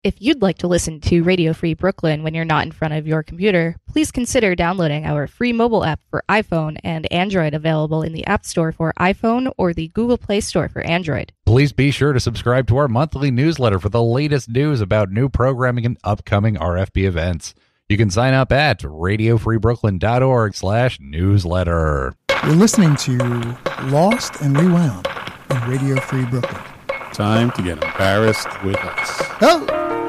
If you'd like to listen to Radio Free Brooklyn when you're not in front of your computer, please consider downloading our free mobile app for iPhone and Android, available in the App Store for iPhone or the Google Play Store for Android. Please be sure to subscribe to our monthly newsletter for the latest news about new programming and upcoming RFB events. You can sign up at radiofreebrooklyn.org/newsletter. You're listening to Lost and Rewound on Radio Free Brooklyn. Time to get embarrassed with us. Oh!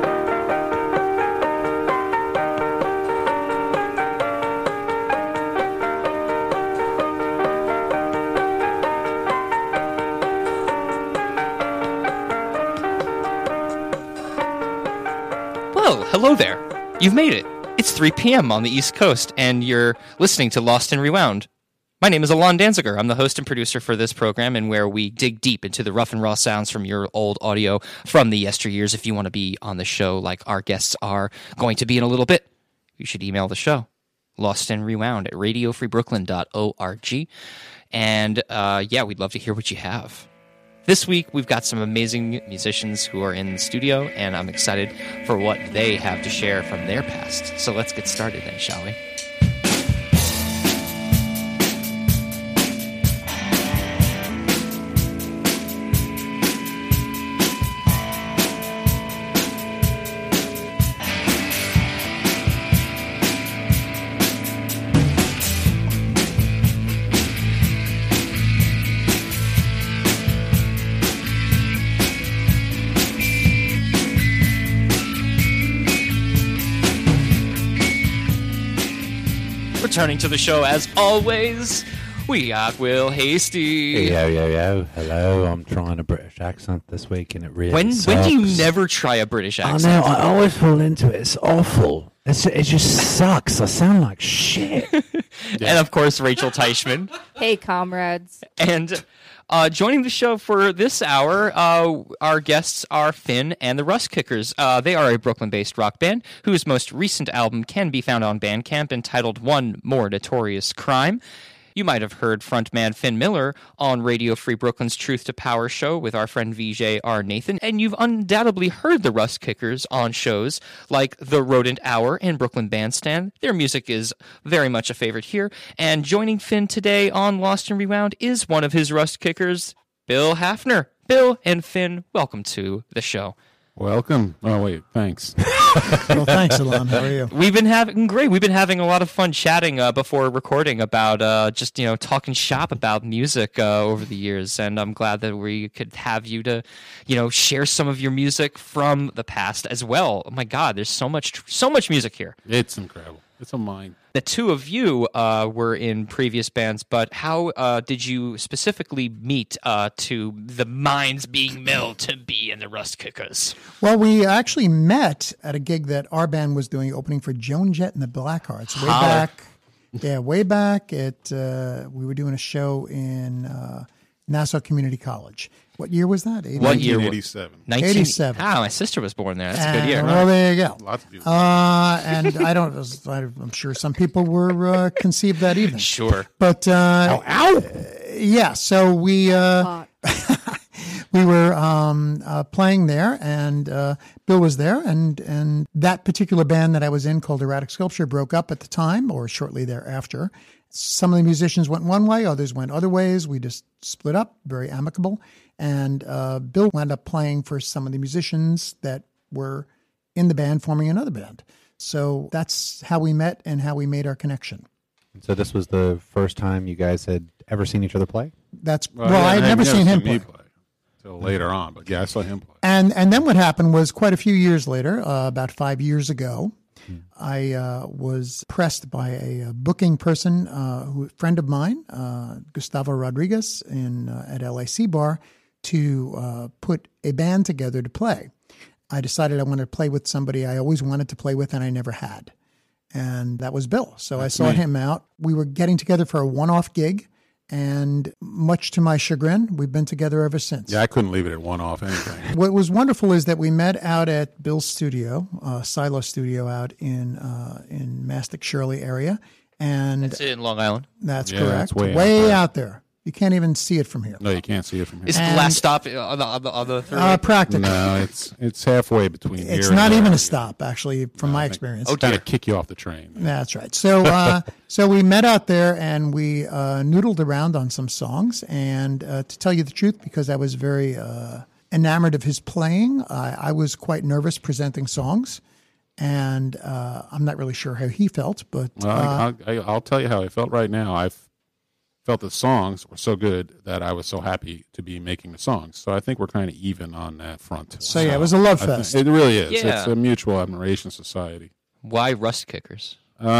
Well, hello there. You've made it. It's 3 p.m. on the East Coast, and you're listening to Lost and Rewound. My name is Alon Danziger. I'm the host and producer for this program, and where we dig deep into the rough and raw sounds from your old audio from the yesteryears. If you want to be on the show like our guests are going to be in a little bit, you should email the show, Lost and Rewound at radiofreebrooklyn.org. And we'd love to hear what you have. This week, we've got some amazing musicians who are in the studio, and I'm excited for what they have to share from their past. So let's get started then, shall we? Returning to the show, as always, we got Will Hasty. Yo. Hello, I'm trying a British accent this week, and it really sucks. When do you never try a British accent? I know, I always fall into it. It's awful. It just sucks. I sound like shit. And, of course, Rachel Teichman. Hey, comrades. And joining the show for this hour, our guests are Finn and the Rust Kickers. They are a Brooklyn-based rock band whose most recent album can be found on Bandcamp, entitled One More Notorious Crime. You might have heard frontman Finn Miller on Radio Free Brooklyn's Truth to Power show with our friend VJ R. Nathan, and you've undoubtedly heard the Rust Kickers on shows like The Rodent Hour and Brooklyn Bandstand. Their music is very much a favorite here, and joining Finn today on Lost and Rewound is one of his Rust Kickers, Bill Hafner. Bill and Finn, welcome to the show. Welcome. Oh, wait, thanks. Well, thanks, Alon. How are you? We've been having a lot of fun chatting before recording about just talking shop about music over the years, and I'm glad that we could have you to share some of your music from the past as well. Oh my God, there's so much music here. It's incredible. It's a mind. The two of you were in previous bands, but how did you specifically meet to the minds being milled to be in the Rust Kickers? Well, we actually met at a gig that our band was doing, opening for Joan Jett and the Blackhearts. Way back at we were doing a show in Nassau Community College. What year was that? What year? 1987. 87. Ah, my sister was born there. That's a good year. Well, there you go. Lots of people. And I'm sure some people were conceived that evening. Sure. But yeah, so we we were playing there, and Bill was there, and that particular band that I was in, called Erratic Sculpture, broke up at the time or shortly thereafter. Some of the musicians went one way, others went other ways. We just split up, very amicable. And Bill wound up playing for some of the musicians that were in the band, forming another band. So that's how we met and how we made our connection. So this was the first time you guys had ever seen each other play? I had never seen him play. Until later on, but yeah, I saw him play. And then what happened was, quite a few years later, about 5 years ago, I was pressed by a booking person, a friend of mine, Gustavo Rodriguez, at LAC Bar, to put a band together to play. I decided I wanted to play with somebody I always wanted to play with and I never had. And that was Bill. So I sought him out. We were getting together for a one-off gig. And much to my chagrin, we've been together ever since. Yeah, I couldn't leave it at one-off anything. What was wonderful is that we met out at Bill's studio, Silo Studio out in Mastic Shirley area. And That's it in Long Island. That's Yeah, correct. that's way way out out there. You can't even see it from here. No, you can't see it from here. Is it the last stop on the third? Practically. No, it's halfway between here. It's and not there. even a stop, actually, from my experience. Oh, Kind dear. of kick you off the train. That's right. So, so we met out there and we noodled around on some songs. And to tell you the truth, because I was very enamored of his playing, I was quite nervous presenting songs. And I'm not really sure how he felt, but Well, I'll tell you how I felt right now. I felt the songs were so good that I was so happy to be making the songs. So I think we're kind of even on that front. So, yeah, it was a love I think- fest. It really is. Yeah. It's a mutual admiration society. Why Rust Kickers?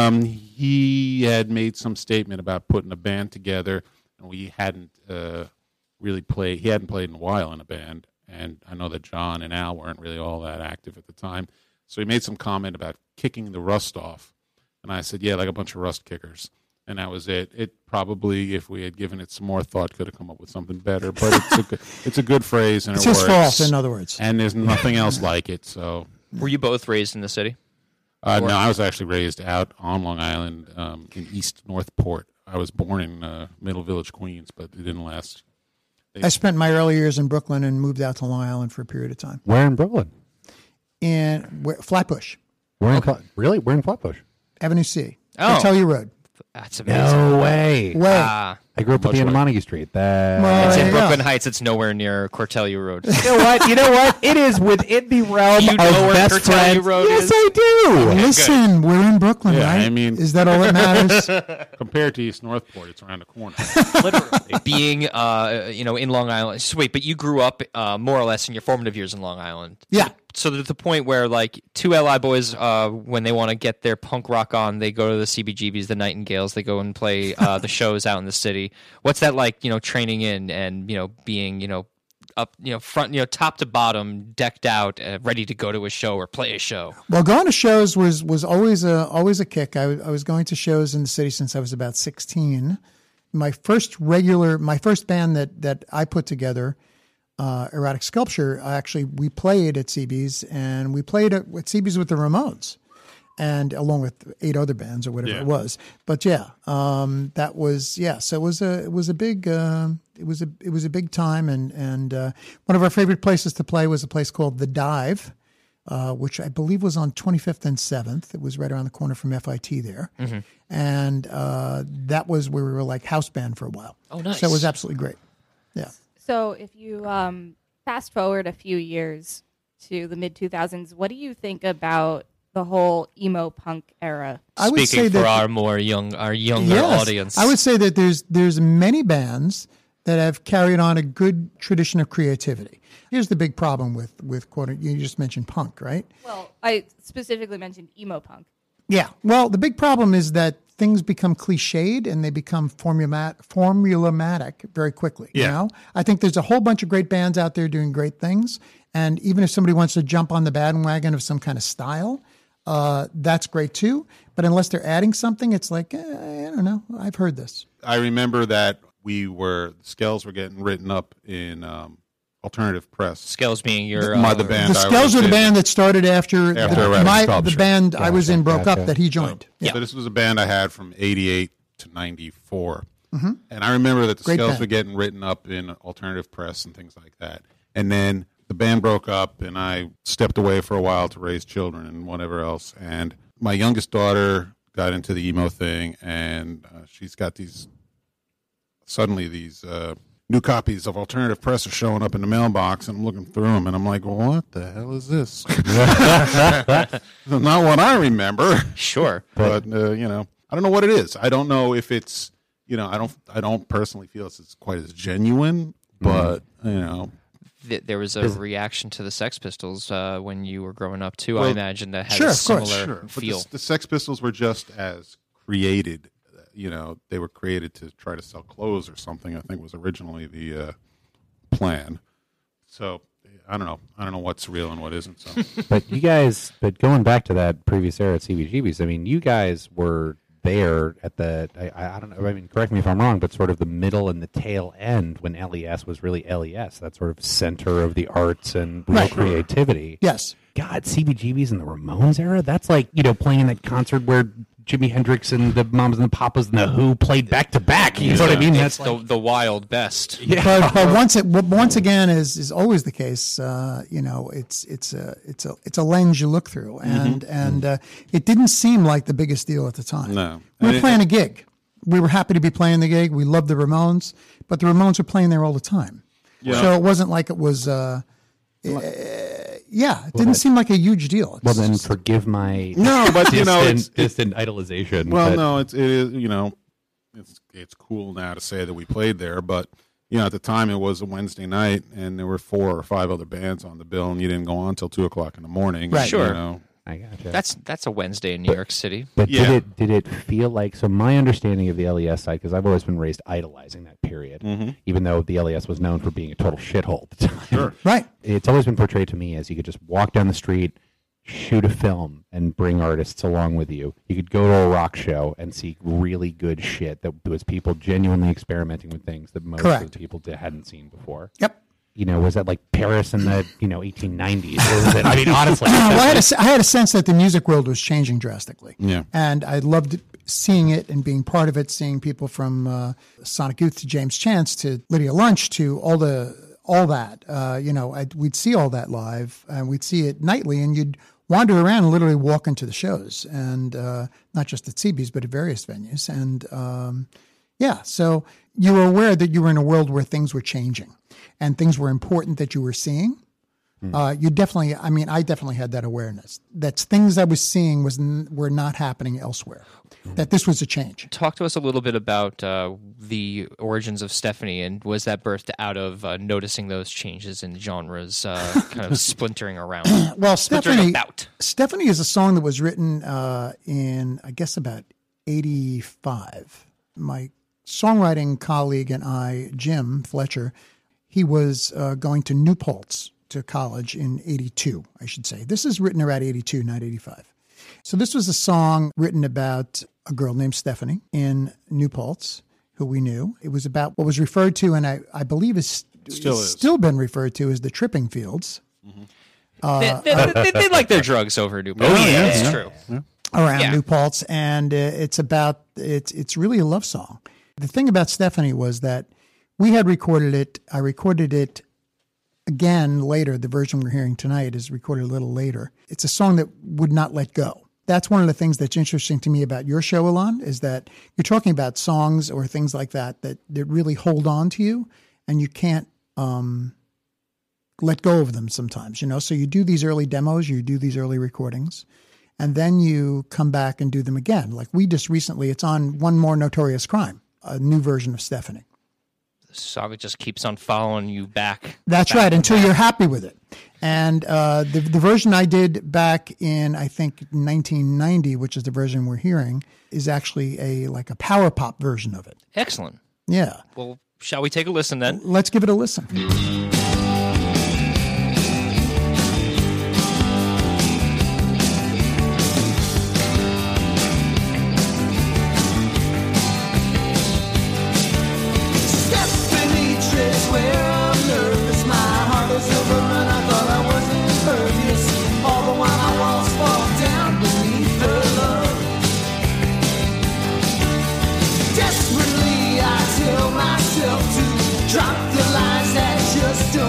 He had made some statement about putting a band together, and we hadn't really played. He hadn't played in a while in a band, and I know that John and Al weren't really all that active at the time. So he made some comment about kicking the rust off, and I said, "Yeah, like a bunch of rust kickers." And that was it. It probably, if we had given it some more thought, could have come up with something better. But it's a good phrase, and It's it his works. fault, in other words. And there's nothing else like it. So Were you both raised in the city? no, I was actually raised out on Long Island in East Northport. I was born in Middle Village, Queens, but it didn't last. I spent my early years in Brooklyn and moved out to Long Island for a period of time. Where in Brooklyn? In Flatbush, We're in really? We're in Flatbush. Avenue C, Oh. Cortellia Road. That's amazing. No way. Way. Ah, I grew up at the end of Montague Street. Well, it's in yeah. Brooklyn Heights. It's nowhere near Cortellia Road. You know what? You know what? It is within the realm You of know where best Cortellia friends. Road yes, is? I do. Listen, we're in Brooklyn, Yeah, right? I mean- is that all that matters? Compared to East Northport, it's around the corner. Literally being, in Long Island. So wait, but you grew up more or less in your formative years in Long Island. Yeah. So to the point where, like, two LI boys, when they want to get their punk rock on, they go to the CBGBs, the Nightingales. They go and play the shows out in the city. What's that like? Training in and being up, front, top to bottom, decked out, ready to go to a show or play a show. Well, going to shows was always a kick. I was going to shows in the city since I was about 16. My first band that I put together, Erotic Sculpture, we played at CB's, and we played at CB's with the Ramones, and along with 8 other bands or whatever it was. But yeah, that was So it was a big time, and one of our favorite places to play was a place called The Dive, which I believe was on 25th and 7th. It was right around the corner from FIT there, and that was where we were like house band for a while. Oh, nice! So it was absolutely great. Yeah. So if you fast forward a few years to the mid 2000s, what do you think about the whole emo punk era? I would say Speaking for that our younger yes, audience, I would say that there's many bands that have carried on a good tradition of creativity. Here's the big problem with quote. You just mentioned punk, right? Well, I specifically mentioned emo punk. Yeah. Well, the big problem is that things become cliched and they become formulaic very quickly. You know? I think there's a whole bunch of great bands out there doing great things. And even if somebody wants to jump on the bandwagon of some kind of style, that's great too. But unless they're adding something, it's like, I don't know. I've heard this. I remember that the Skells were getting written up in alternative press. Skells being your The band. The I Skells was are the in. band that started after Erotic Sculpture. the band I was in broke Gotcha. up that he joined. So this was a band I had from 88 to 94. And I remember that the Great Skells band. were getting written up in alternative press and things like that. And then the band broke up, and I stepped away for a while to raise children and whatever else. And my youngest daughter got into the emo thing, and she's got these new copies of alternative press are showing up in the mailbox, and I'm looking through them, and I'm like, well, what the hell is this? Not what I remember. sure. But I don't know what it is. I don't know if it's I don't personally feel it's quite as genuine, but There was a reaction to the Sex Pistols when you were growing up too. I Well, imagine that had sure, a of course. similar But feel. the Sex Pistols were just as created. They were created to try to sell clothes or something. I think was originally the plan. So I don't know. I don't know what's real and what isn't. So But going back to that previous era at CBGB's, I mean, you guys were there at I don't know, I mean, correct me if I'm wrong, but sort of the middle and the tail end when LES was really LES, that sort of center of the arts and real creativity. Yes. God, CBGB's in the Ramones era? That's like, playing in that concert where Jimi Hendrix and the Mamas and the Papas and the Who played back to back. You know what I mean? It's That's the wild best. But once again, is always the case. It's a lens you look through, and it didn't seem like the biggest deal at the time. No. We were playing a gig. We were happy to be playing the gig. We loved the Ramones, but the Ramones were playing there all the time. Yeah. So it wasn't like it was. It didn't seem like a huge deal. well, then forgive my No, but distant idolization. well, but- no, it is. It's cool now to say that we played there, but at the time it was a Wednesday night, and there were 4 or 5 other bands on the bill, and you didn't go on until 2:00 in the morning. Right. Sure. I gotcha. That's a Wednesday in New York City. But Yeah. did it feel like, so my understanding of the LES side, because I've always been raised idolizing that period, even though the LES was known for being a total shithole at the time. Sure. Right. It's always been portrayed to me as you could just walk down the street, shoot a film, and bring artists along with you. You could go to a rock show and see really good shit that was people genuinely experimenting with things that most Correct. of the people hadn't seen before. Yep. Was that like Paris in the 1890s? Or was it, I mean, honestly, Well, I had a sense that the music world was changing drastically. Yeah. And I loved seeing it and being part of it, seeing people from Sonic Youth to James Chance to Lydia Lunch to all that. We'd see all that live, and we'd see it nightly, and you'd wander around and literally walk into the shows, and not just at CB's, but at various venues. And so you were aware that you were in a world where things were changing and things were important that you were seeing. I definitely had that awareness that things I was seeing were not happening elsewhere, that this was a change. Talk to us a little bit about the origins of Stephanie, and was that birthed out of noticing those changes in genres, kind of splintering around? Well, Splintering about. Stephanie is a song that was written in, I guess, about 85. My songwriting colleague and I, Jim Fletcher, he was going to New Paltz to college in 82, I should say. This is written around 82, not 85. So this was a song written about a girl named Stephanie in New Paltz, who we knew. It was about what was referred to, and I believe is still been referred to as the Tripping Fields. They like their drugs over New Paltz. It's true. Around New Paltz, and it's really a love song. The thing about Stephanie was that we had recorded it. I recorded it again later. The version we're hearing tonight is recorded a little later. It's a song that would not let go. That's one of the things that's interesting to me about your show, Alon, is that you're talking about songs or things like that really hold on to you, and you can't let go of them sometimes, So you do these early demos, you do these early recordings, and then you come back and do them again. Like we just recently, it's on One More Notorious Crime, a new version of Stephanie. The song just keeps on following you back. That's right, until you're happy with it. And the version I did back in, I think, 1990, which is the version we're hearing, is actually a power pop version of it. Excellent. Yeah. Well, shall we take a listen then? Let's give it a listen. Desperately, I tell myself to drop the lies that just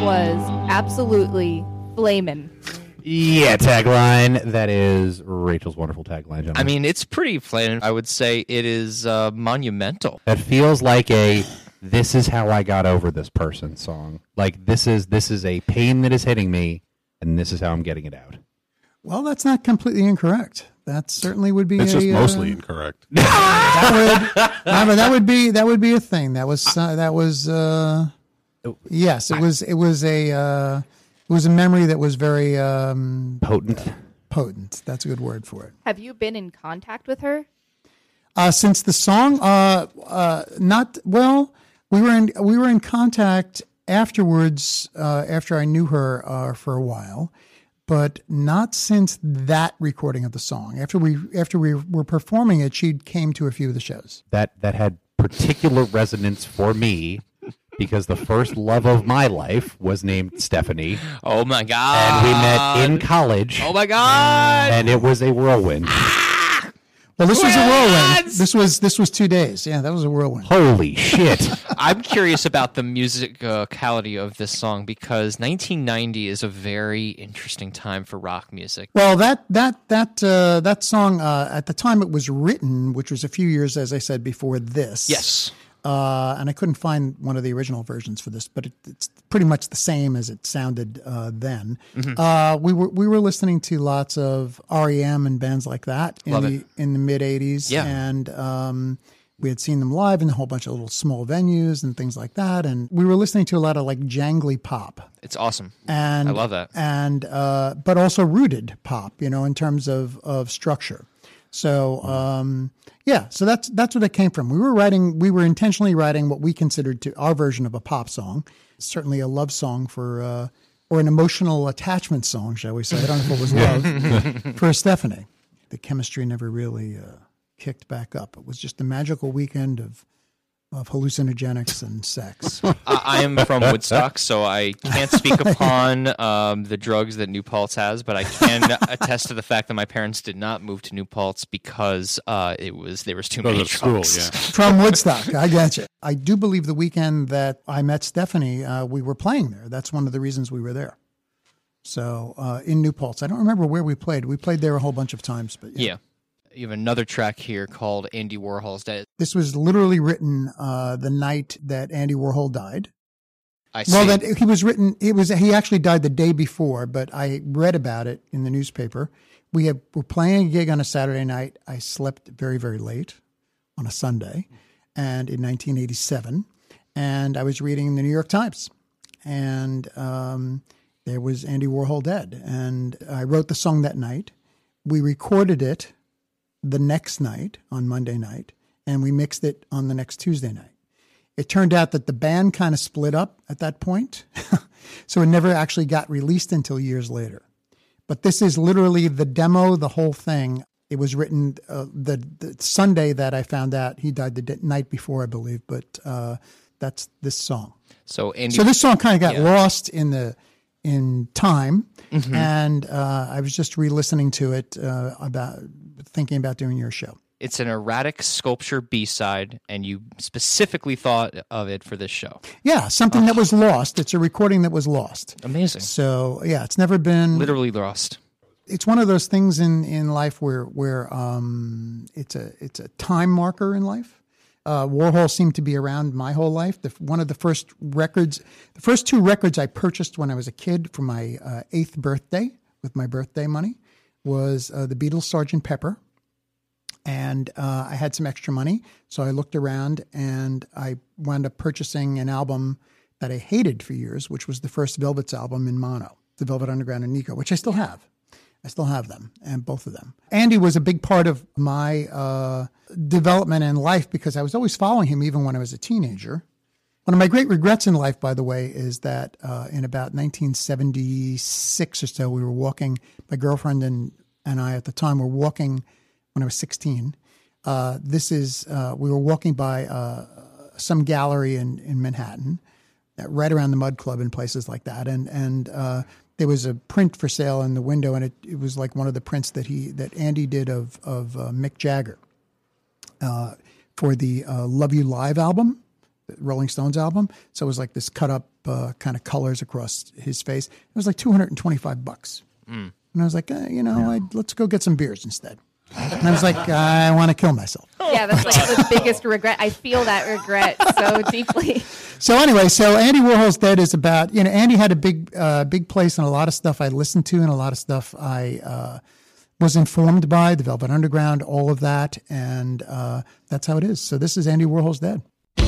was absolutely flamin'. Yeah, tagline. That is Rachel's wonderful tagline, gentlemen. I mean, it's pretty flagrant. I would say it is monumental. That feels like a "this is how I got over this person" song. Like this is a pain that is hitting me, and this is how I'm getting it out. Well, that's not completely incorrect. That certainly would be. It's just mostly incorrect. that would be a thing. Yes, it was a memory that was very Potent. potent. That's a good word for it. Have you been in contact with her? Since the song, not well. We were in contact afterwards. After I knew her for a while, but not since that recording of the song. After we were performing it, she came to a few of the shows. That had particular resonance for me because the first love of my life was named Stephanie. Oh my god! And we met in college. Oh my god! And it was a whirlwind. Well, this was a whirlwind. This was 2 days. Yeah, that was a whirlwind. Holy shit! I'm curious about the musicality of this song because 1990 is a very interesting time for rock music. Well, that song at the time it was written, which was a few years, as I said before, this. Yes. And I couldn't find one of the original versions for this, but it's pretty much the same as it sounded then. Mm-hmm. We were listening to lots of REM and bands like that in the mid '80s, yeah. And we had seen them live in a whole bunch of little small venues and things like that. And we were listening to a lot of like jangly pop. It's awesome. And I love that. And but also rooted pop, in terms of structure. So so that's what it came from. We were intentionally writing what we considered to our version of a pop song, certainly a love song for or an emotional attachment song, shall we say? I don't know if it was love for Stephanie. The chemistry never really kicked back up. It was just a magical weekend of hallucinogenics and sex. I am from Woodstock, so I can't speak upon the drugs that New Paltz has, but I can attest to the fact that my parents did not move to New Paltz because there was too many drugs. School, yeah. From Woodstock, I get you. I do believe the weekend that I met Stephanie, we were playing there. That's one of the reasons we were there. So in New Paltz, I don't remember where we played. We played there a whole bunch of times, but Yeah. You have another track here called Andy Warhol's Dead. This was literally written the night that Andy Warhol died. I see. Well, that he was written. He actually died the day before, but I read about it in the newspaper. We're playing a gig on a Saturday night. I slept very, very late on a Sunday, and in 1987, and I was reading the New York Times, and there was Andy Warhol dead, and I wrote the song that night. We recorded it the next night on Monday night, and we mixed it on the next Tuesday night. It turned out that the band kind of split up at that point, so it never actually got released until years later. But this is literally the demo, the whole thing. It was written the Sunday that I found out he died the night before, I believe, but that's this song. So this song kind of got lost in time, mm-hmm. and I was just re-listening to it thinking about doing your show. It's an erratic sculpture B-side, and you specifically thought of it for this show. Yeah, something that was lost. It's a recording that was lost. Amazing. So, yeah, it's never been... Literally lost. It's one of those things in life where it's a time marker in life. Warhol seemed to be around my whole life. One of the first two records I purchased when I was a kid for my 8th birthday with my birthday money was the Beatles' Sgt. Pepper. And I had some extra money, so I looked around and I wound up purchasing an album that I hated for years, which was the first Velvet's album in mono, the Velvet Underground and Nico, which I still have. I still have them, and both of them. Andy was a big part of my development in life because I was always following him even when I was a teenager. One of my great regrets in life, by the way, is that in about 1976 or so, we were walking, my girlfriend and I at the time were walking when I was 16. We were walking by some gallery in Manhattan, right around the Mud Club and places like that. And there was a print for sale in the window, and it was like one of the prints that Andy did of Mick Jagger for the Love You Live album Rolling Stones album. So it was like this cut up kind of colors across his face. It was like $225. And I was like, let's go get some beers instead. And I was like, I want to kill myself. Yeah, that's like the biggest regret. I feel that regret so deeply. So anyway, Andy Warhol's Dead is about, Andy had a big place in a lot of stuff I listened to and a lot of stuff I was informed by, the Velvet Underground, all of that. And that's how it is. So this is Andy Warhol's Dead.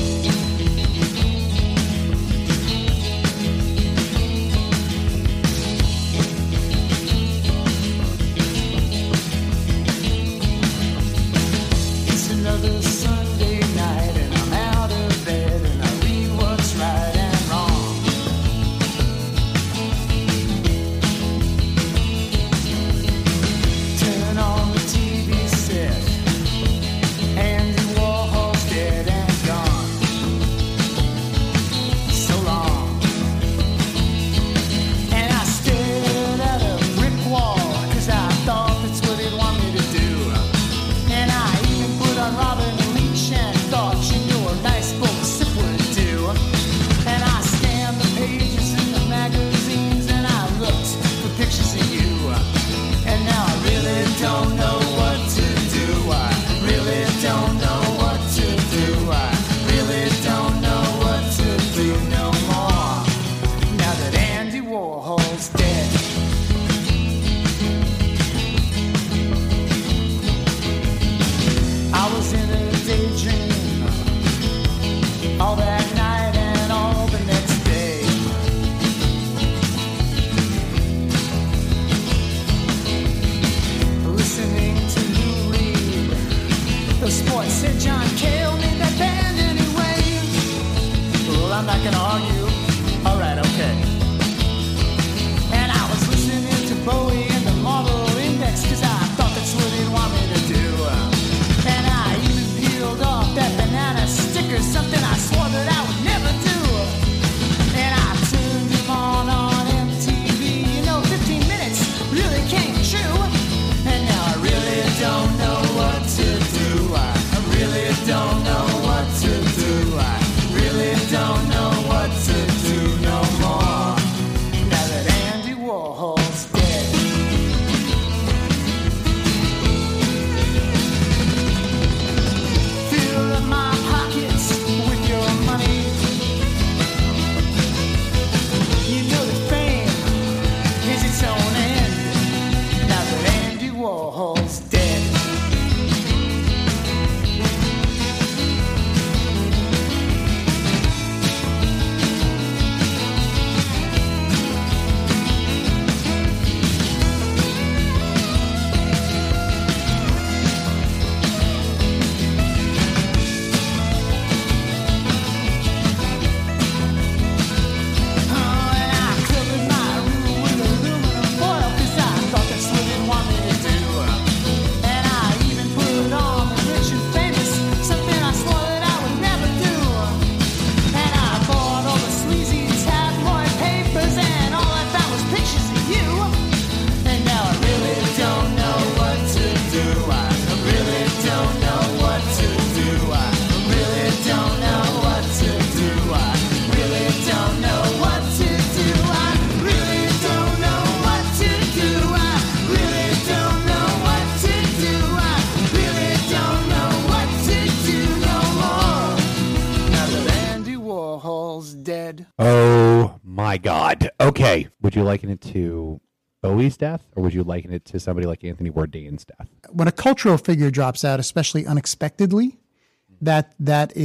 Oh my God. Okay. Would you liken it to Bowie's death, or would you liken it to somebody like Anthony Bourdain's death? When a cultural figure drops out, especially unexpectedly, that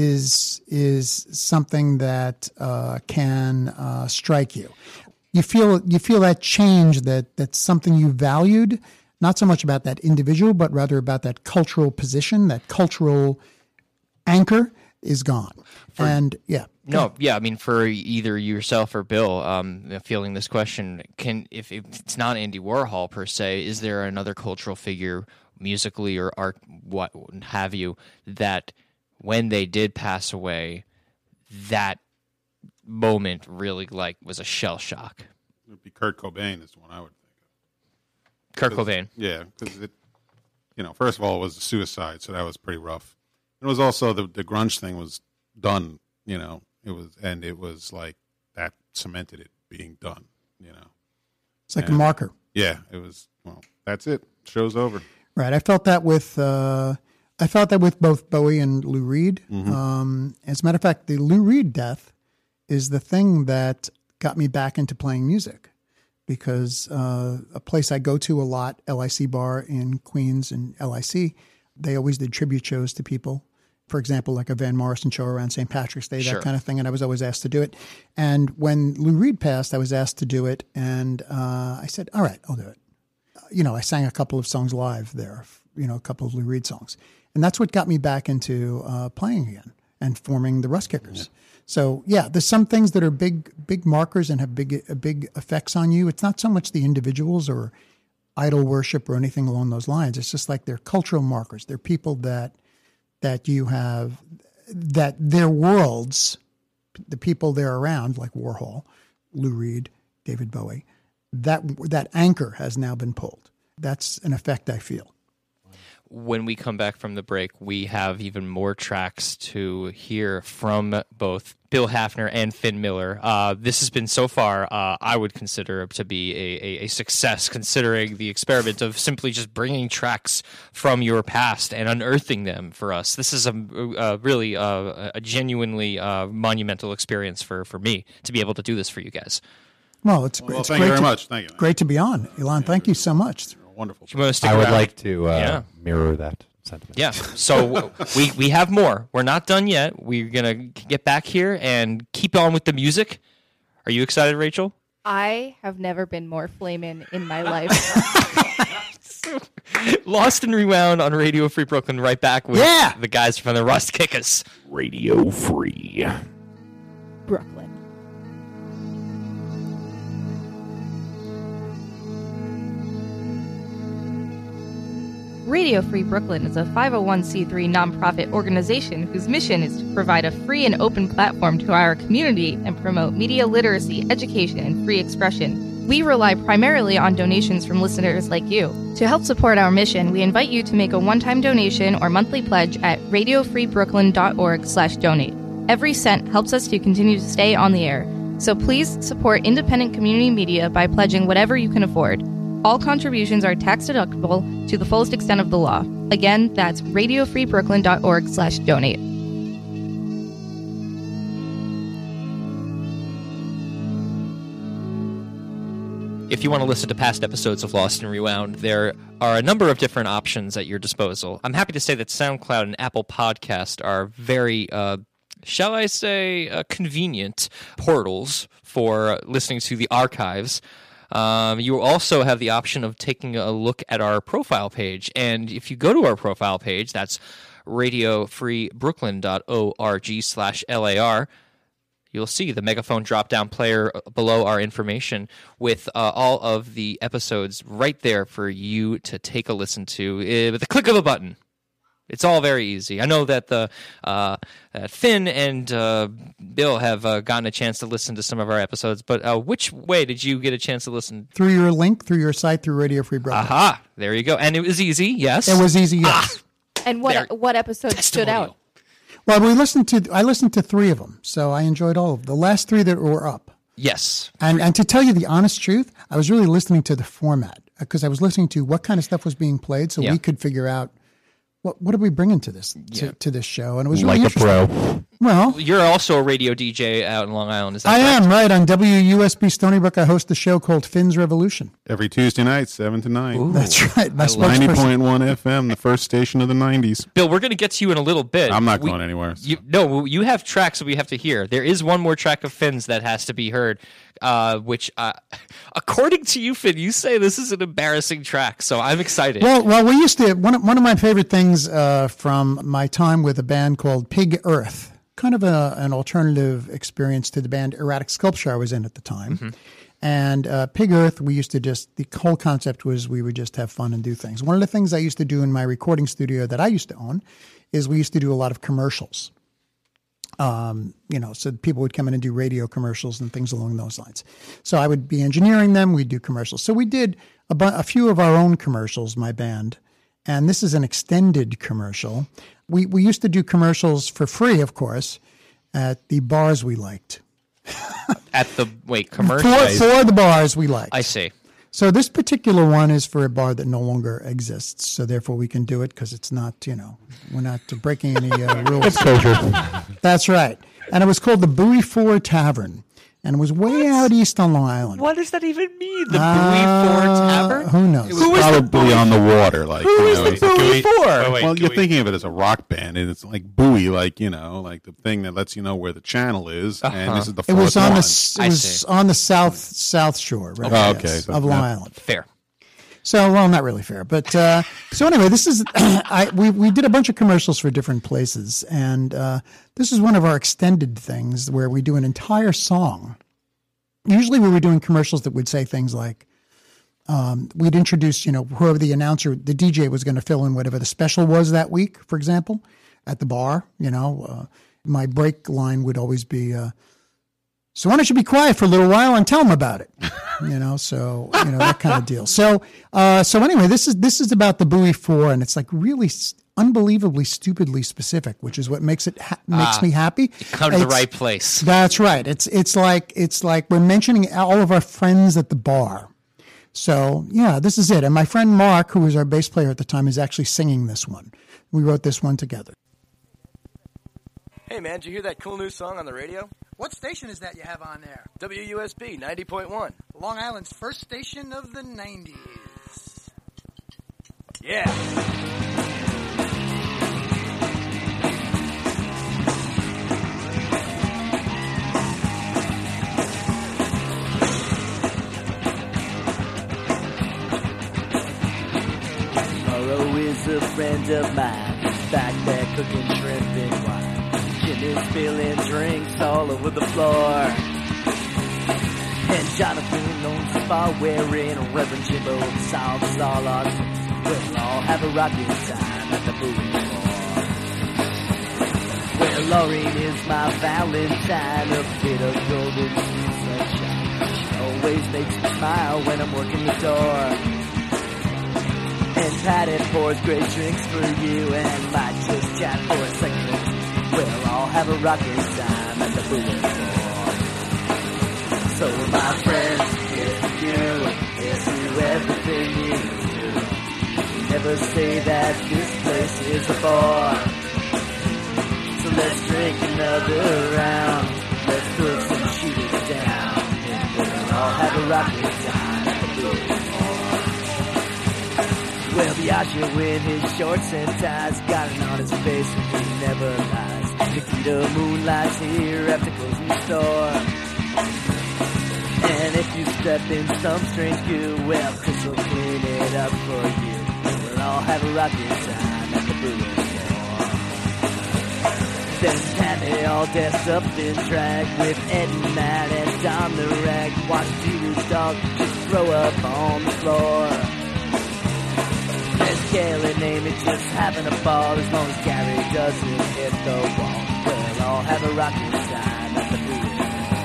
is something that can strike you. You feel that change, that's something you valued, not so much about that individual, but rather about that cultural position, that cultural anchor is gone. I mean, for either yourself or Bill, feeling this question, if it's not Andy Warhol per se, is there another cultural figure, musically or art, what have you, that when they did pass away, that moment really was a shell shock? It would be Kurt Cobain is the one I would think of. Kurt Cobain. Yeah, because first of all, it was a suicide, so that was pretty rough. It was also the grunge thing was done you know, it was like that cemented it being done, you know. It's like a marker. Yeah, it was. Well, that's it. Show's over. Right. I felt that with both Bowie and Lou Reed. Mm-hmm. As a matter of fact, the Lou Reed death is the thing that got me back into playing music, because a place I go to a lot, LIC Bar in Queens and LIC, they always did tribute shows to people. For example, like a Van Morrison show around St. Patrick's Day, that kind of thing. And I was always asked to do it. And when Lou Reed passed, I was asked to do it. And I said, all right, I'll do it. You know, I sang a couple of songs live there, you know, a couple of Lou Reed songs. And that's what got me back into playing again and forming the Rust Kickers. Yeah. So, yeah, there's some things that are big markers and have big effects on you. It's not so much the individuals or idol worship or anything along those lines. It's just like they're cultural markers. They're people that you have, that their worlds, the people they're around, like Warhol, Lou Reed, David Bowie, that anchor has now been pulled. That's an effect I feel. When we come back from the break, we have even more tracks to hear from both Bill Hafner and Finn Miller. This has been so far, I would consider to be a success, considering the experiment of simply just bringing tracks from your past and unearthing them for us. This is really a genuinely monumental experience for me to be able to do this for you guys. Well, it's great. Thank you very much. Thank you. Great to be on, Elon. Thank you so much. Wonderful. I would like to mirror that sentiment. Yeah. So we have more. We're not done yet. We're gonna get back here and keep on with the music. Are you excited, Rachel? I have never been more flamin' in my life. Lost and Rewound on Radio Free Brooklyn. Right back with the guys from the Rust Kickers. Radio Free Brooklyn. Radio Free Brooklyn is a 501c3 nonprofit organization whose mission is to provide a free and open platform to our community and promote media literacy, education, and free expression. We rely primarily on donations from listeners like you. To help support our mission, we invite you to make a one-time donation or monthly pledge at radiofreebrooklyn.org/donate. Every cent helps us to continue to stay on the air. So please support independent community media by pledging whatever you can afford. All contributions are tax-deductible to the fullest extent of the law. Again, that's radiofreebrooklyn.org/donate. If you want to listen to past episodes of Lost and Rewound, there are a number of different options at your disposal. I'm happy to say that SoundCloud and Apple Podcast are very, shall I say, convenient portals for listening to the archives. You also have the option of taking a look at our profile page. And if you go to our profile page, that's radiofreebrooklyn.org/LAR, you'll see the Megaphone drop-down player below our information with all of the episodes right there for you to take a listen to with the click of a button. It's all very easy. I know that Finn and Bill have gotten a chance to listen to some of our episodes, but which way did you get a chance to listen? Through your link, through your site, through Radio Free Brooklyn. Aha! There you go. And it was easy, yes? It was easy, yes. And what episode stood out? Well, I listened to 3 of them, so I enjoyed all of them. The last 3 that were up. Yes. And to tell you the honest truth, I was really listening to the format, because I was listening to what kind of stuff was being played, so we could figure out what are we bringing to this to this show? And it was really like a pro. Well, you're also a radio DJ out in Long Island, is that I correct? am, right. On WUSB Stony Brook, I host a show called Finn's Revolution. Every Tuesday night, 7 to 9. Ooh. That's right. My 90.1 FM, the first station of the 90s. Bill, we're going to get to you in a little bit. I'm not going anywhere. So. You have tracks that we have to hear. There is one more track of Finn's that has to be heard, which, according to you, Finn, you say this is an embarrassing track, so I'm excited. Well, we used to, one of my favorite things from my time with a band called Pig Earth, kind of an alternative experience to the band Erratic Sculpture I was in at the time. Mm-hmm. And Pig Earth, we used to the whole concept was we would just have fun and do things. One of the things I used to do in my recording studio that I used to own is we used to do a lot of commercials. So people would come in and do radio commercials and things along those lines. So I would be engineering them. We'd do commercials. So we did a few of our own commercials, my band. And this is an extended commercial. We used to do commercials for free, of course. at the bars we liked. At the commercial. For the bars we liked. I see. So this particular one is for a bar that no longer exists. So therefore we can do it because it's not, we're not breaking any rules. It's kosher. That's right. And it was called the Bowie 4 Tavern. And it was way out east on Long Island. What does that even mean? The Bowie 4 Tavern? Who knows? It was probably on the water. Like, Who is the Bowie 4? Well, you're thinking of it as a rock band, and it's like buoy, like the thing that lets you know where the channel is, and this is the It was fourth on one. on the south shore, right? Oh, okay. Of Long Island. Fair. So, well, not really fair, but so anyway, this is we did a bunch of commercials for different places, and this is one of our extended things where we do an entire song. Usually, we were doing commercials that would say things like, we'd introduce, whoever the announcer, the DJ was going to fill in whatever the special was that week, for example, at the bar. My break line would always be, so why don't you be quiet for a little while and tell them about it? That kind of deal. So anyway, this is about the Bowie 4, and it's like really unbelievably stupidly specific, which is what makes it makes me happy. You come to the right place. That's right. It's like we're mentioning all of our friends at the bar. So yeah, this is it. And my friend Mark, who was our bass player at the time, is actually singing this one. We wrote this one together. Hey man, did you hear that cool new song on the radio? What station is that you have on there? WUSB 90.1. Long Island's first station of the 90s. Yeah. Morrow is a friend of mine, back there cooking shrimp and wine. Jim is spilling drinks all over the floor. And Jonathan owns the bar wearing a Reverend Jimbo and solves all our sins. We'll all have a rocking time at the Bowie 4. Where Laureen is my Valentine, a bit of golden sunshine. She always makes me smile when I'm working the door. And Patty pours great drinks for you and might just chat for a second. We'll all have a rocking time at the Bowie 4. So my friends, here's to you, here's to everything you do. Never say that this place is a bar. So let's drink another round. Let's put some shooters down. And we'll all have a rocking time at the Bowie 4. Well, Biagio in his shorts and ties got it on his face and he never lies. Nikita moonlights here after closing the store. And if you step in some strange goo, well, Chris will clean it up for you. And we'll all have a rocking time at the Bowie 4. Then Tammy all dressed up in drag with Ed and Matt and Don the rag. Watch Peter's dog just throw up on the floor. There's Gail and Amy just having a ball as long as Gary doesn't hit the wall. We'll all have a rocking time at the Bowie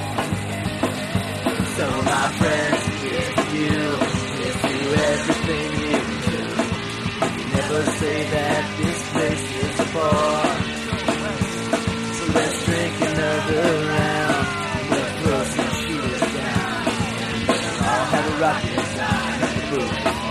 4. So my friends, here's to you, here's to everything you do. You never say that this place is a bar. So let's drink another round. We'll throw some shooters down. And we'll all have a rocking time at the Bowie 4.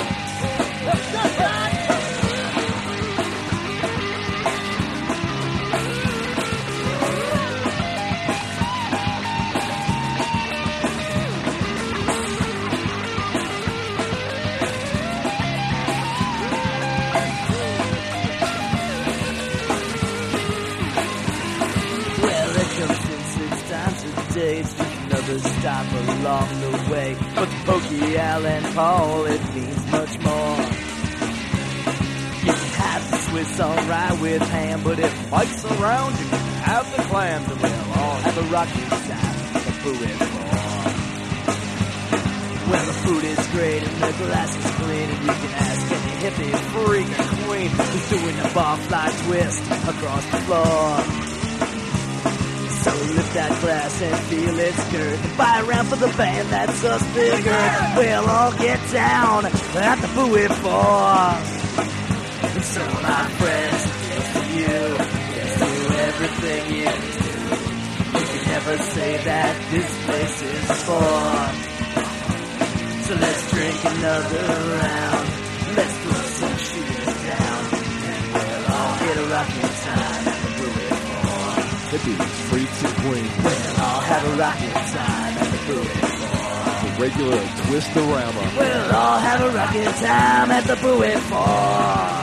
It's just another stop along the way. But Pokey, Al, and Paul, it means much more. You can have the Swiss on rye with ham, but if Mike's around, you can have the clams, and we'll all have a rocking time at the Bowie 4. Well, the food is great and the glass is clean, and you can ask any hippie, freak, or queen who's doing a bar fly twist across the floor. So lift that glass and feel its girth. And buy a round for the band that's us bigger. We'll all get down at the Bowie 4. And so my friends, here's to you, here's to everything you do. of us say that this place is for. So let's drink another round. Let's throw some shooters down. And we'll all get a rockin' time at the Brewery 4. Hippies, freaks, and queens. We'll all have a rockin' time at the Brewery 4. The regular Twistorama. We'll all have a rockin' time at the Brewery 4.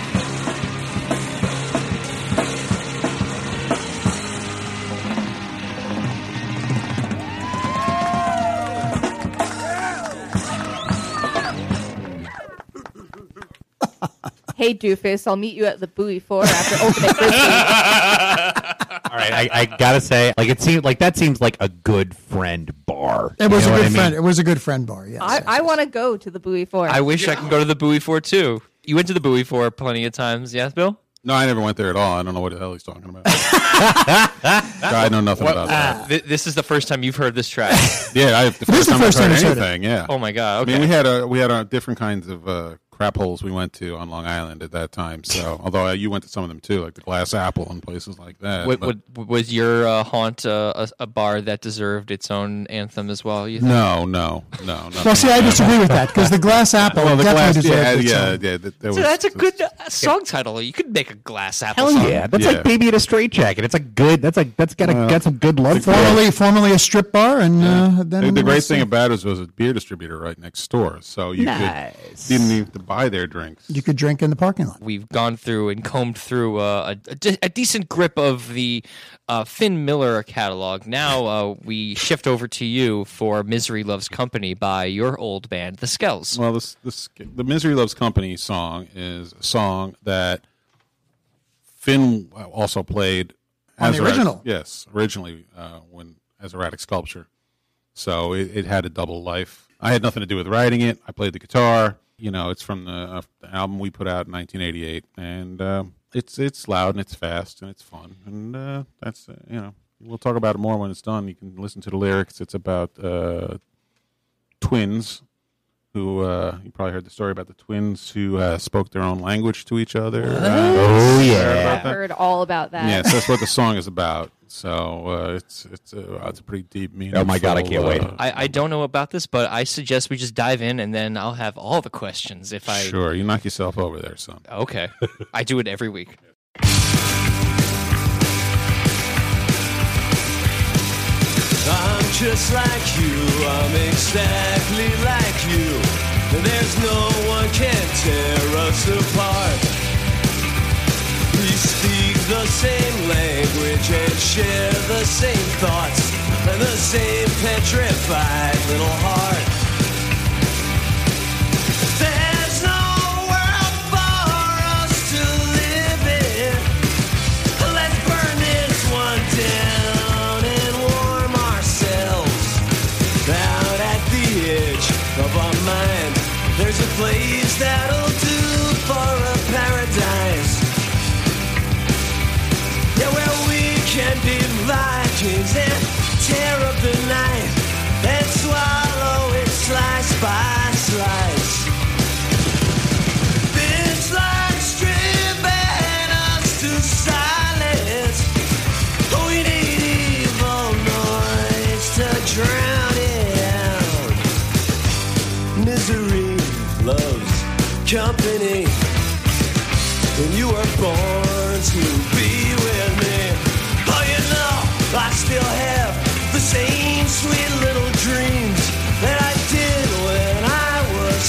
Hey, doofus, I'll meet you at the Buoy 4 after opening Frisbee. All right, I gotta say, like that seems like a good friend bar. It was You know a what good I mean? friend. It was a good friend bar. Yes. I want to go to the Buoy 4. I wish I could go to the Buoy 4 too. You went to the Buoy 4 plenty of times, yes, Bill? No, I never went there at all. I don't know what the hell he's talking about. I know nothing about that. This is the first time you've heard this track. Yeah, the first time I've heard anything. Yeah. Oh my god. Okay. I mean, we had different kinds of crap holes we went to on Long Island at that time. So, although you went to some of them too, like the Glass Apple and places like that. Was your haunt a bar that deserved its own anthem as well? You think? No. Well, see, I disagree with that because the Glass Apple definitely deserves its own. So that's a good song title. You could make a Glass Apple Hell song. yeah, that's like Baby in a Straitjacket. It's got some good love for it. Formerly a strip bar, and then the great thing about it was a beer distributor right next door, so you didn't need to buy their drinks. You could drink in the parking lot. We've gone through and combed through a decent grip of the Finn Miller catalog. Now we shift over to you for Misery Loves Company by your old band, The Skells. Well, the Misery Loves Company song is a song that Finn also played on the original. Originally when as Erratic Sculpture. So it had a double life. I had nothing to do with writing it. I played the guitar. You know, it's from the album we put out in 1988, and it's loud and it's fast and it's fun, and that's we'll talk about it more when it's done. You can listen to the lyrics. It's about twins who you probably heard the story about the twins who spoke their own language to each other. Oh yeah, I've heard all about that. Yes, that's what the song is about. So it's a pretty deep meaning. Oh my god, I can't wait. I don't know about this, but I suggest we just dive in, and then I'll have all the questions. Sure, you knock yourself over there, son. Okay, I do it every week. I'm just like you, I'm exactly like you. There's no one can tear us apart. We speak the same language and share the same thoughts and the same petrified little heart. There's no world for us to live in. Let's burn this one down and warm ourselves. Out at the edge of our mind, there's a place that'll do for a paradise. Yeah, where we can be Vikings and tear up the night and swallow it slice by slice. It's like stripping us to silence. We need evil noise to drown it out. Misery loves company, and you were born to be with me. Oh, you know, I still have the same sweet little dreams that I did when I was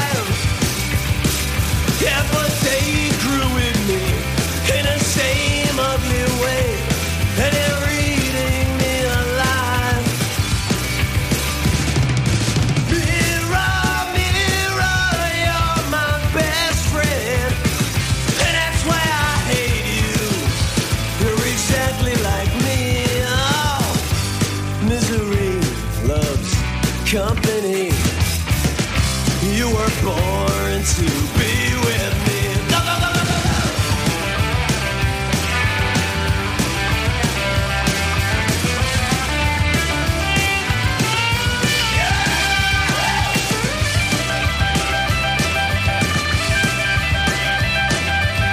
5. Yeah, but they grew with me in the same ugly way, and they're eating me alive. Mirror, mirror, you're my best friend, and that's why I hate you. You're exactly like me. Oh, misery loves company. You were born to be with me. No, no, no, no, no, no.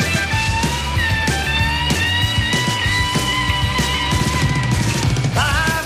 I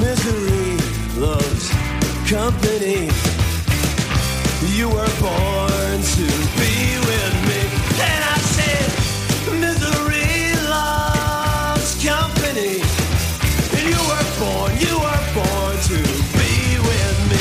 Misery loves company. You were born to be with me. And I said, misery loves company. And you were born to be with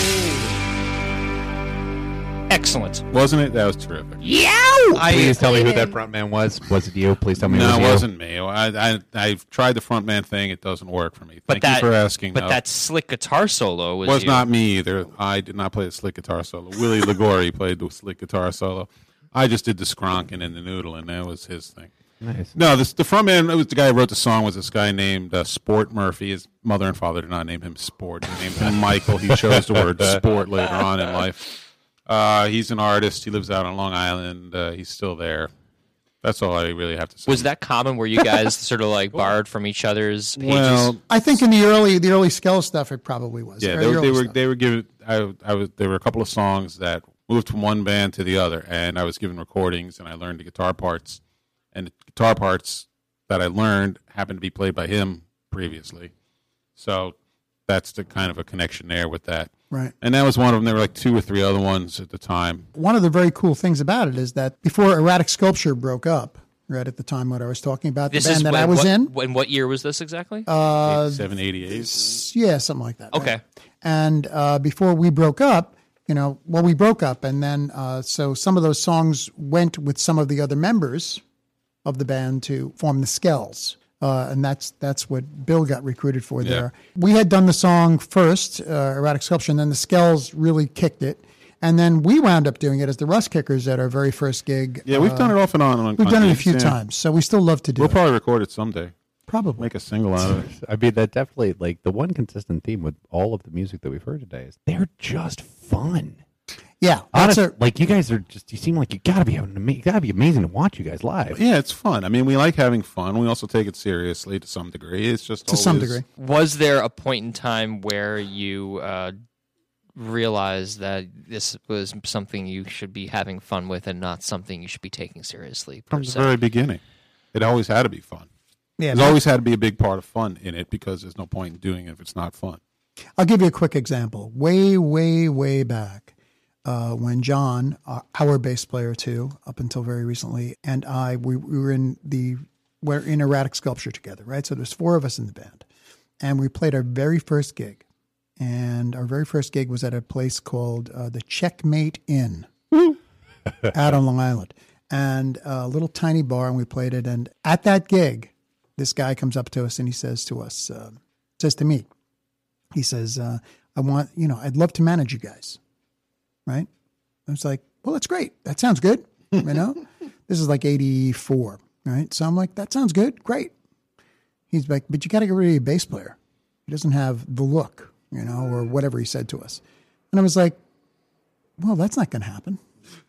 me. Excellent. Wasn't it? That was terrific. Please tell me who that front man was. Was it you? Please tell me. No, it it was wasn't me. I've tried the front man thing. It doesn't work for me. Thank you for asking. But though. that slick guitar solo was you. not me either. I did not play the slick guitar solo. Willie Ligori played the slick guitar solo. I just did the skronking and the noodle, and that was his thing. Nice. No, the front man, it was the guy who wrote the song, was this guy named Sport Murphy. His mother and father did not name him Sport. They named him Michael. He chose the word sport later on in life. He's an artist. He lives out on Long Island. He's still there. That's all I really have to say. Was that common where you guys sort of like borrowed from each other's pages? Well, I think in the early Skell stuff, it probably was. yeah, Early they were given. There were a couple of songs that moved from one band to the other, and I was given recordings, and I learned the guitar parts, and the guitar parts that I learned happened to be played by him previously. So that's the kind of a connection there with that. Right. And that was one of them. There were like 2 or 3 other ones at the time. One of the very cool things about it is that before Erratic Sculpture broke up, right at the time what I was talking about, the band that I was in. In what year was this exactly? 87, 88. Yeah, something like that. Okay. Right? And before we broke up, we broke up, and then so some of those songs went with some of the other members of the band to form the Skells. And that's what Bill got recruited for there. We had done the song first, Erratic Sculpture, and then the Skells really kicked it. And then we wound up doing it as the Rust Kickers at our very first gig. Yeah, we've done it off and on. We've done it a few times, so we still love to do it. We'll probably record it someday. Probably. Make a single out of it. I mean, that definitely, like, the one consistent theme with all of the music that we've heard today is they're just fun. Yeah. Like, you guys are just, you seem like you gotta be amazing to watch you guys live. Yeah, it's fun. I mean, we like having fun. We also take it seriously to some degree. It's just some degree. Was there a point in time where you realized that this was something you should be having fun with and not something you should be taking seriously? From the very beginning, it always had to be fun. Yeah, there's always had to be a big part of fun in it because there's no point in doing it if it's not fun. I'll give you a quick example. Way, way, way back. When John, our bass player too, up until very recently, and we were in Erratic Sculpture together, right? So there's 4 of us in the band, and we played our very first gig, and our very first gig was at a place called the Checkmate Inn out on Long Island, and a little tiny bar, and we played it. And at that gig, this guy comes up to us and he says to us, says to me, he says, I'd love to manage you guys. Right? I was like, well, that's great. That sounds good. This is like 84, right? So I'm like, that sounds good. Great. He's like, but you got to get rid of your bass player. He doesn't have the look, or whatever he said to us. And I was like, well, that's not going to happen.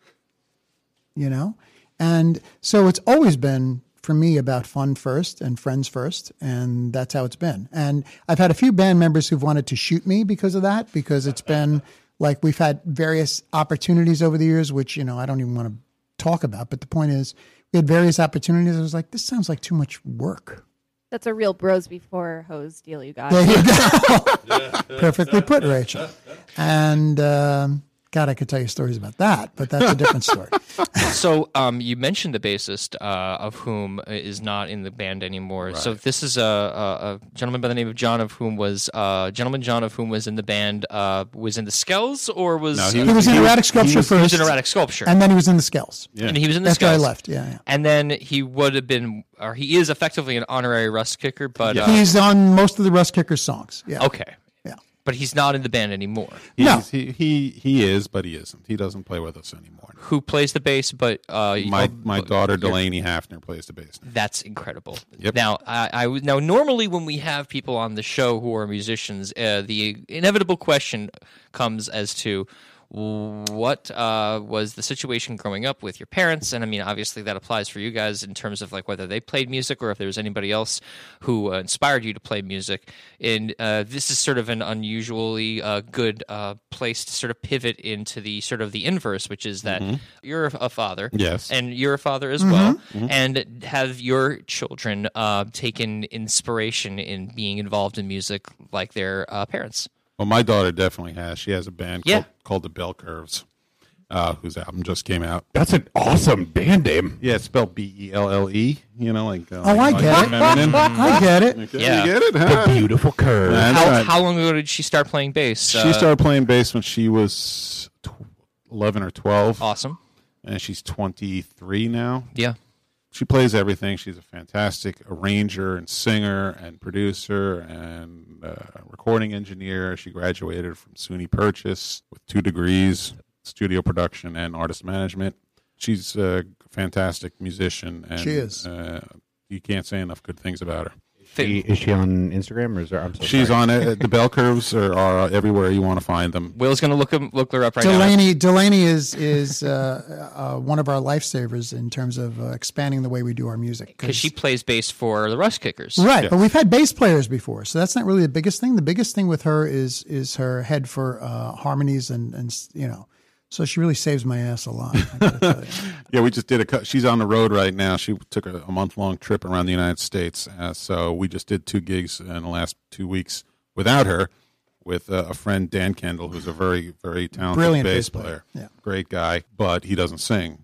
And so it's always been, for me, about fun first and friends first. And that's how it's been. And I've had a few band members who've wanted to shoot me because of that, because it's been... Like, we've had various opportunities over the years, which, I don't even want to talk about. But the point is, we had various opportunities. I was like, this sounds like too much work. That's a real bros before hoes deal you got. There you go. Perfectly put, Rachel. And, God, I could tell you stories about that, but that's a different story. So you mentioned the bassist of whom is not in the band anymore. Right. So this is a gentleman by the name of John of whom was in the band, was in the Skells, or was... No, he was in Erratic Sculpture first. He was in Erratic Sculpture. And then he was in the Skells. Yeah. And he was in the After Skells. I left, yeah. And then he would have been, or he is effectively an honorary Rust Kicker, but... he's on most of the Rust Kicker songs, yeah. Okay. But he's not in the band anymore. He is, but he isn't. He doesn't play with us anymore. Who plays the bass? But my daughter Delaney Hafner plays the bass. That's incredible. Yep. Now, now normally when we have people on the show who are musicians, the inevitable question comes as to what was the situation growing up with your parents? And I mean, obviously that applies for you guys in terms of like whether they played music or if there was anybody else who inspired you to play music. And this is sort of an unusually good place to sort of pivot into the sort of the inverse, which is that you're a father, Yes, and you're a father as well, and have your children taken inspiration in being involved in music like their parents? Well, my daughter definitely has. She has a band called the Bell Curves, whose album just came out. That's an awesome band name. Yeah, it's spelled Belle. You know, like I get it. feminine. I get it. Okay, Yeah. you get it? Huh? The beautiful curve. That's right. How long ago did she start playing bass? She started playing bass when she was 11 or 12. Awesome. And she's 23 now. Yeah. She plays everything. She's a fantastic arranger and singer and producer and recording engineer. She graduated from SUNY Purchase with 2 degrees, studio production and artist management. She's a fantastic musician. And, She is. You can't say enough good things about her. Is she on Instagram or is there? I'm so She's sorry. on it. The Bell Curves are everywhere you want to find them. Will's going to look her up right now. Delaney is one of our lifesavers in terms of expanding the way we do our music. Because she plays bass for the Rust Kickers. Right, Yes. but we've had bass players before, so that's not really the biggest thing. The biggest thing with her is her head for harmonies and you know. So she really saves my ass a lot. I gotta tell you. Yeah, we just did she's on the road right now. She took a month-long trip around the United States. So we just did 2 gigs in the last 2 weeks without her, with a friend, Dan Kendall, who's a very, very talented Brilliant bass bass player. player. Yeah. Great guy, but he doesn't sing.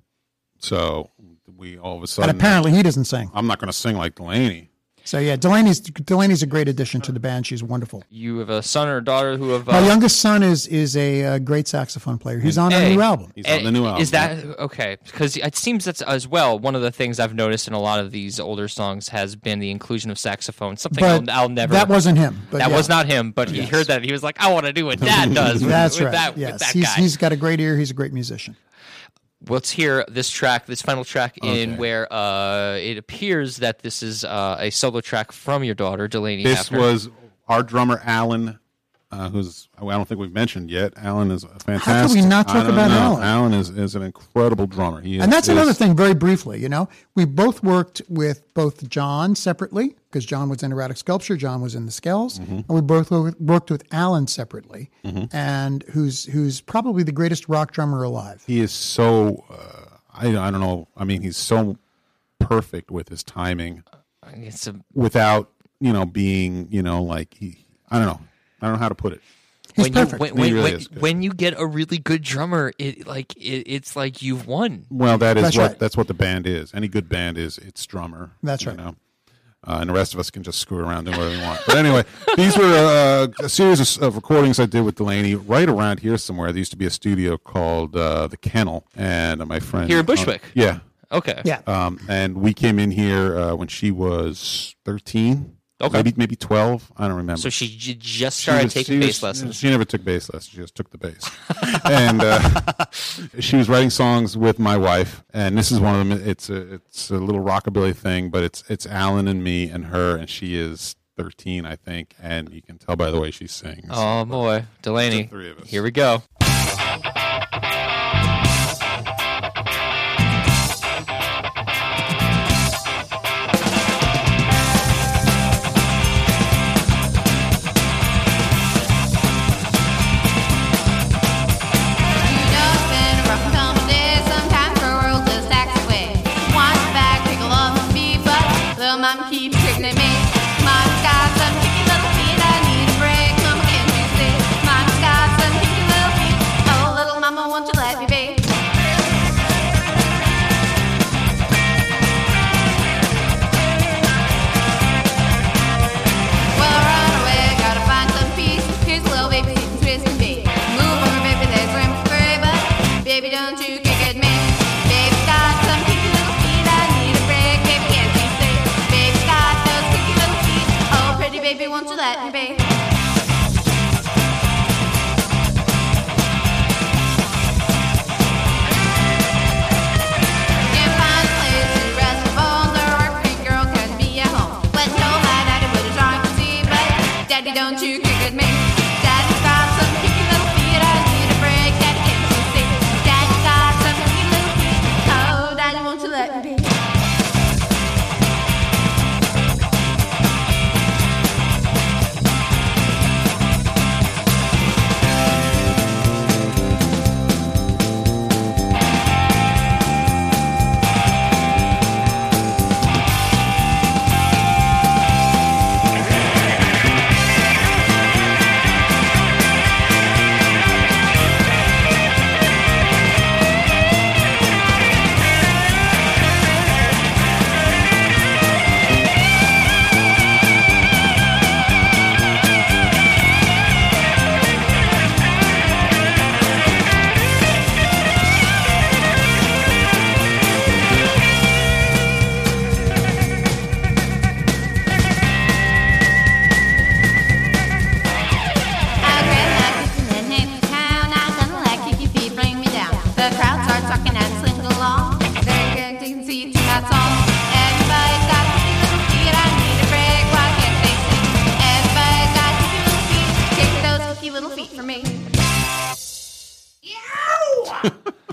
So we all of a sudden... And apparently he doesn't sing. I'm not going to sing like Delaney. So yeah, Delaney's a great addition to the band. She's wonderful. You have a son or a daughter who have... My youngest son is a great saxophone player. He's on our new album. He's on the new album. Is that... Okay, because it seems that's as well, one of the things I've noticed in a lot of these older songs has been the inclusion of saxophone. Something But I'll never... That wasn't him. But That yeah. was not him, but he heard that and he was like, I want to do what Dad does with, That's with right. that, Yes, with that he's, guy. he's got a great ear. He's a great musician. Let's hear this final track in Okay. where it appears that this is a solo track from your daughter, Delaney. This Hafner. was our drummer, Alan, who's I don't think we've mentioned yet. Alan is a fantastic. How could we not talk I don't about know. Alan? Alan is an incredible drummer. And that's another thing, very briefly, you know. We both worked with both John separately, because John was in Erratic Sculpture, John was in the Skells, and we both worked with Alan separately, and who's probably the greatest rock drummer alive. He is so, I don't know, I mean, he's so perfect with his timing It's a, without, being, like, I don't know how to put it. He's perfect. He really is good. when you get a really good drummer, it's like you've won. Well, That's right. that's what the band is. Any good band is its drummer. That's you right. know. And the rest of us can just screw around doing whatever we want. But anyway, these were a series of recordings I did with Delaney right around here somewhere. There used to be a studio called The Kennel, and my friend Here in Bushwick? yeah. Okay. Yeah. And we came in here when she was 13. Okay. Maybe 12. I don't remember. So she just started taking bass lessons. She never took bass lessons. She just took the bass. And she was writing songs with my wife, and this is one of them. It's a little rockabilly thing, but it's Alan and me and her, and she is 13, I think, and you can tell by the way she sings. Oh boy, Delaney. The three of us. Here we go. Baby, don't you kick at me. Baby's got some kinky little feet. I need a break. Baby, can't you see? Baby's got those kinky little feet. Oh, pretty baby, won't you let me be? Can't find a place to rest your bones, or a free girl can be at home. Went so high that it would have trying to see, but Daddy, don't you kick at me. Daddy's got some kinky little feet. I need a break. Daddy, can't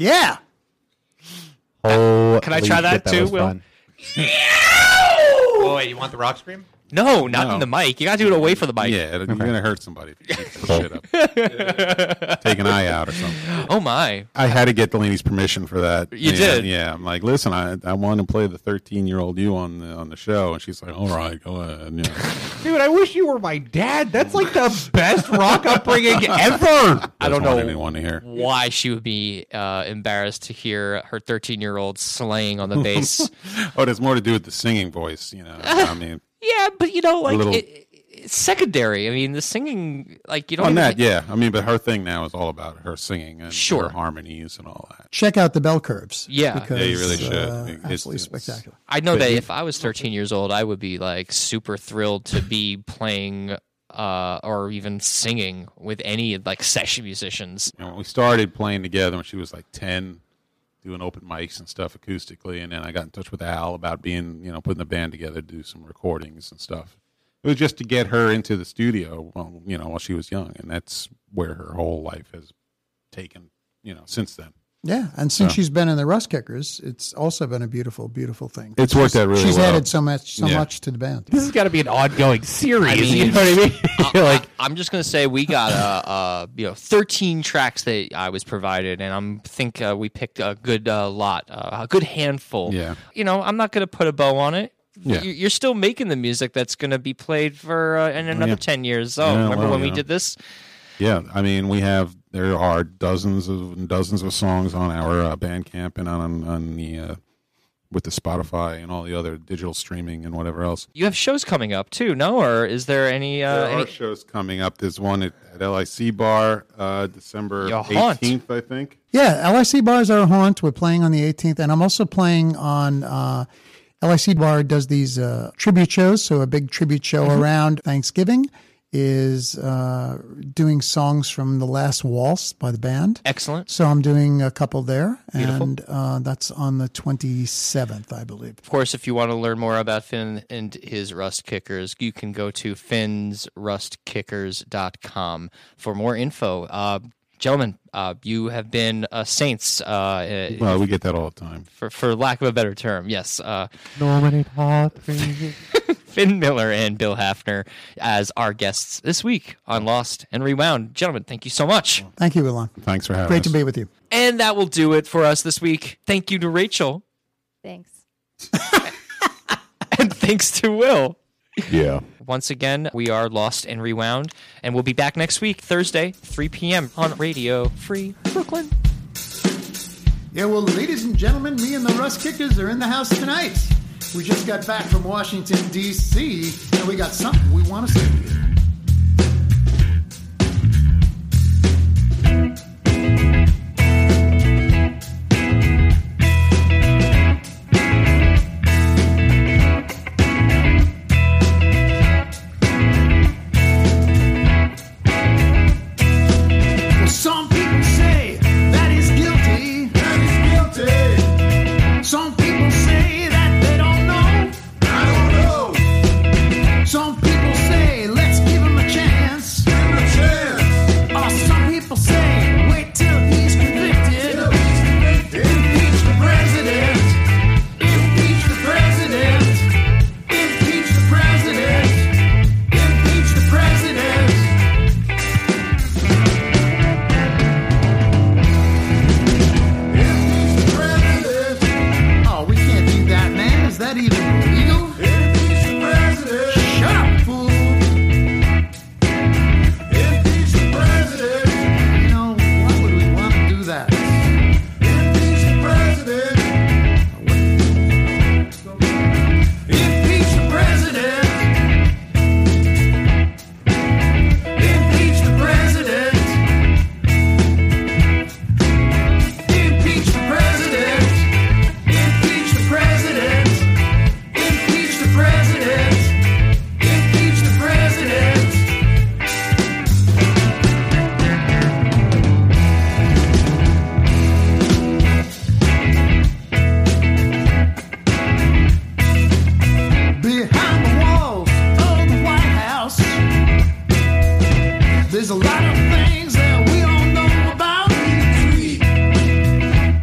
Yeah. Holy Can I try that shit, too, was Will? fun. Oh, wait, you want the rock scream? No, not No. in the mic. You got to do it away from the mic. Yeah, you're going to hurt somebody if you keep the shit up. Take an eye out or something. Oh, my. I had to get Delaney's permission for that. You did? Yeah. I'm like, listen, I want to play the 13-year-old you on the show. And she's like, all right, go ahead. Yeah. Dude, I wish you were my dad. That's like the best rock upbringing ever. I don't Doesn't know want anyone to hear. why she would be embarrassed to hear her 13-year-old slaying on the bass. Oh, there's more to do with the singing voice, I mean. Yeah, but, like, little- it's secondary. I mean, the singing, like, you don't On even that, yeah. I mean, but her thing now is all about her singing and Sure. her harmonies and all that. Check out the bell curves. Yeah. Because, Yeah, you really should. Absolutely It's- spectacular. I know But that you- if I was 13 years old, I would be, like, super thrilled to be playing or even singing with any, like, session musicians. When we started playing together when she was like 10, doing open mics and stuff acoustically, and then I got in touch with Al about being, putting the band together to do some recordings and stuff. It was just to get her into the studio, while she was young, and that's where her whole life has taken, since then. Yeah, and since So. she's been in the Rust Kickers, it's also been a beautiful, beautiful thing. It's worked out really She's well. added so much Yeah. to the band. This has got to be an ongoing series. I mean, you know what I mean? Like, I'm just gonna say we got 13 tracks that I was provided, and we picked a good lot, a good handful. Yeah. I'm not gonna put a bow on it. Yeah. You're still making the music that's gonna be played for in another Yeah. 10 years. Oh, Yeah, remember well, when we you know. did this? Yeah, I mean, there are dozens of songs on our Bandcamp and on the with the Spotify and all the other digital streaming and whatever else. You have shows coming up too, no? Or is there any? There are shows coming up. There's one at LIC Bar, December Your haunt. 18th, I think. Yeah, LIC Bar is our haunt. We're playing on the 18th, and I'm also playing on LIC Bar does these tribute shows. So a big tribute show around Thanksgiving is doing songs from The Last Waltz by the band. Excellent. So I'm doing a couple there, Beautiful. and that's on the 27th, I believe. Of course, if you want to learn more about Finn and his Rust Kickers, you can go to finsrustkickers.com for more info. Gentlemen, you have been saints. Well, we get that all the time. For lack of a better term, yes. Nominate hot things. Finn Miller and Bill Hafner as our guests this week on Lost and Rewound. Gentlemen, thank you so much. Thank you, Elon. Thanks for having Great us. to be with you. And that will do it for us this week. Thank you to Rachel. Thanks. And thanks to Will. Yeah. Once again, we are Lost and Rewound, and we'll be back next week, Thursday, 3 p.m. on Radio Free Brooklyn. Yeah, well, ladies and gentlemen, me and the Rust Kickers are in the house tonight. We just got back from Washington, D.C., and we got something we want to say to you. Well, some people say that he's guilty. That he's guilty. Some people say that they don't know. I don't know. Some people say let's give him a chance. Give him a chance. Or some people say wait till he's convicted. Impeach the president. Impeach the president. Impeach the president. Impeach the president. Oh, we can't do that, man. Is that even legal? Impeach the president. Shut up, fool. Impeach the president. You know, why would we want to do that? Impeach the president. Impeach the president. Impeach the president. Impeach the president. Impeach the president. Impeach the president. Impeach the president. Behind the walls of the White House, there's a lot of things that we don't know about.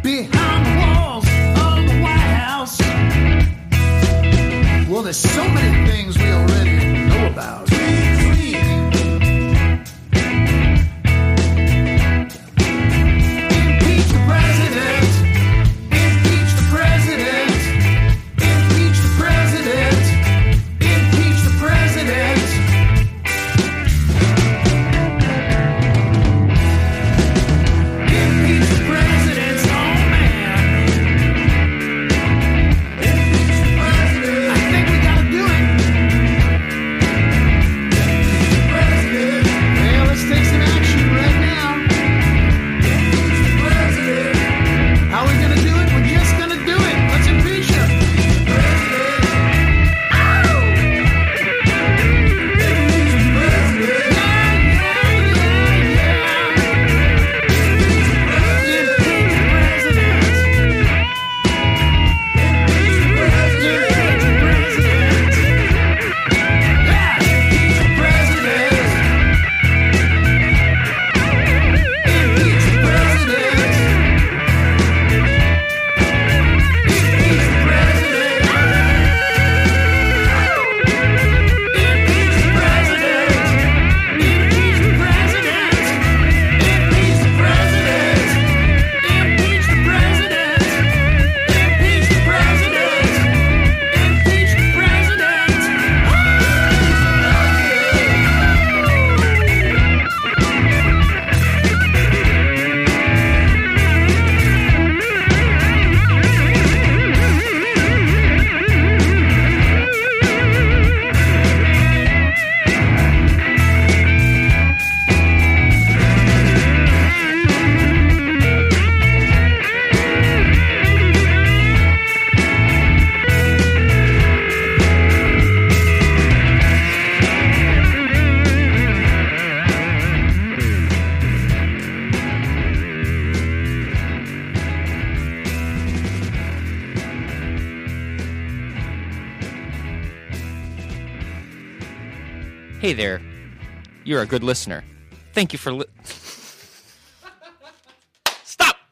Hey there. You're a good listener. Thank you for